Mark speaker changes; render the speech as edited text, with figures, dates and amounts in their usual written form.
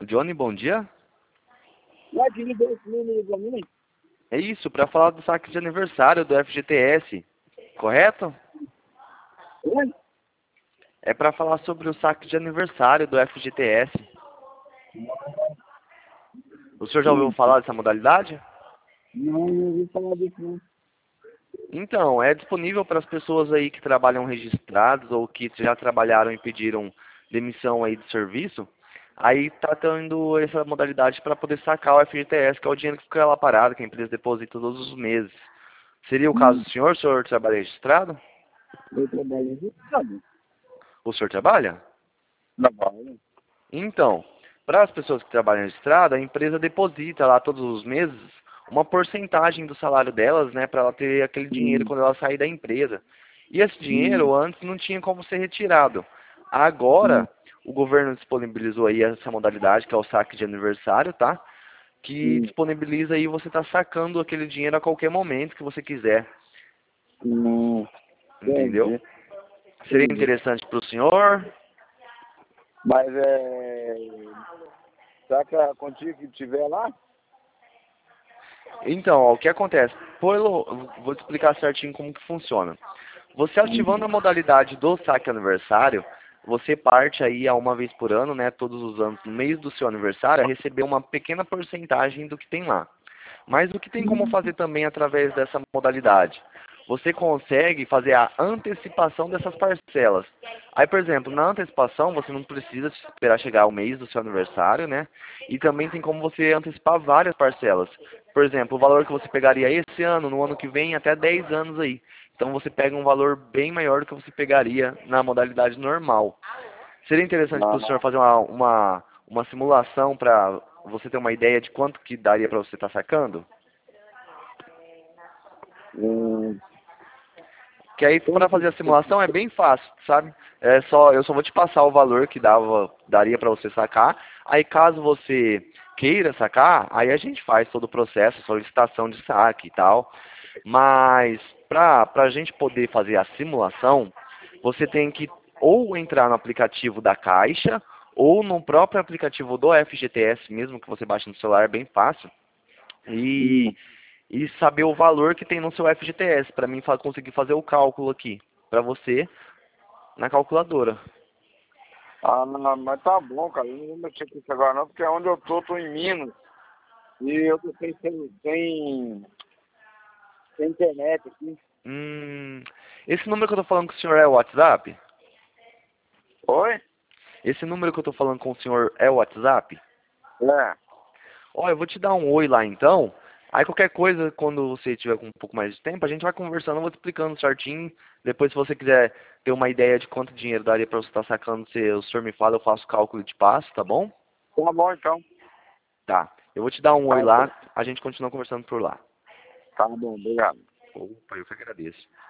Speaker 1: Johnny, bom dia.
Speaker 2: Lá que me deu esse número pra mim.
Speaker 1: É isso, para falar do saque de aniversário do FGTS, correto?
Speaker 2: Oi?
Speaker 1: É para falar sobre o saque de aniversário do FGTS. O senhor já ouviu falar dessa modalidade?
Speaker 2: Não ouvi falar disso não.
Speaker 1: Então, é disponível para as pessoas aí que trabalham registrados ou que já trabalharam e pediram demissão aí de serviço. Aí tá tendo essa modalidade para poder sacar o FGTS, que é o dinheiro que fica lá parado, que a empresa deposita todos os meses. Seria o caso do senhor? O senhor trabalha registrado?
Speaker 2: Eu trabalho registrado.
Speaker 1: O senhor trabalha?
Speaker 2: Trabalho.
Speaker 1: Então, para as pessoas que trabalham registrado, a empresa deposita lá todos os meses uma porcentagem do salário delas, né, para ela ter aquele dinheiro
Speaker 2: Hum.
Speaker 1: quando ela sair da empresa. E esse
Speaker 2: Hum.
Speaker 1: dinheiro antes não tinha como ser retirado.
Speaker 2: Hum.
Speaker 1: Agora, o governo disponibilizou aí essa modalidade, que é o saque de aniversário, tá? Que
Speaker 2: Hum.
Speaker 1: disponibiliza aí você tá sacando aquele dinheiro a qualquer momento que você quiser,
Speaker 2: Hum.
Speaker 1: entendeu?
Speaker 2: Entendi.
Speaker 1: Seria
Speaker 2: Entendi.
Speaker 1: interessante para o senhor?
Speaker 2: Mas será que a quantia que tiver lá?
Speaker 1: Então, ó, o que acontece? Vou te explicar certinho como que funciona. Você ativando a modalidade do saque aniversário, você parte aí a uma vez por ano, né, todos os anos, no mês do seu aniversário, a receber uma pequena porcentagem do que tem lá. Mas o que tem como fazer também através dessa modalidade? Você consegue fazer a antecipação dessas parcelas. Aí, por exemplo, na antecipação você não precisa esperar chegar o mês do seu aniversário, né? E também tem como você antecipar várias parcelas. Por exemplo, o valor que você pegaria esse ano, no ano que vem, até 10 anos aí. Então você pega um valor bem maior do que você pegaria na modalidade normal. Seria interessante para o senhor
Speaker 2: Ah.
Speaker 1: fazer uma simulação para você ter uma ideia de quanto que daria para você estar sacando?
Speaker 2: Hum.
Speaker 1: Que aí para
Speaker 2: Quanto?
Speaker 1: fazer a simulação é bem fácil, sabe? Eu só vou te passar o valor que daria para você sacar. Aí caso você queira sacar, aí a gente faz todo o processo, solicitação de saque e tal. Mas para a gente poder fazer a simulação, você tem que ou entrar no aplicativo da Caixa ou no próprio aplicativo do FGTS mesmo, que você baixa no celular, é bem fácil.
Speaker 2: Hum.
Speaker 1: E saber o valor que tem no seu FGTS, para mim conseguir fazer o cálculo aqui, para você, na calculadora.
Speaker 2: Ah, não, mas tá bom, cara. Eu não vou mexer com isso agora não, porque onde eu tô em Minas. E eu tô sem internet aqui.
Speaker 1: Hum, esse número que eu tô falando com o senhor é o WhatsApp?
Speaker 2: Oi?
Speaker 1: Esse número que eu tô falando com o senhor é o WhatsApp?
Speaker 2: É.
Speaker 1: Ó, eu vou te dar um oi lá então. Aí qualquer coisa, quando você tiver com um pouco mais de tempo, a gente vai conversando, eu vou te explicando certinho. Depois, se você quiser ter uma ideia de quanto dinheiro daria para você estar sacando, se o senhor me fala, eu faço o cálculo e te passo, tá bom?
Speaker 2: Tá bom então.
Speaker 1: Tá. Eu vou te dar um
Speaker 2: Tá,
Speaker 1: oi lá, a gente continua conversando por lá.
Speaker 2: tá bom, obrigado.
Speaker 1: Opa, eu que agradeço.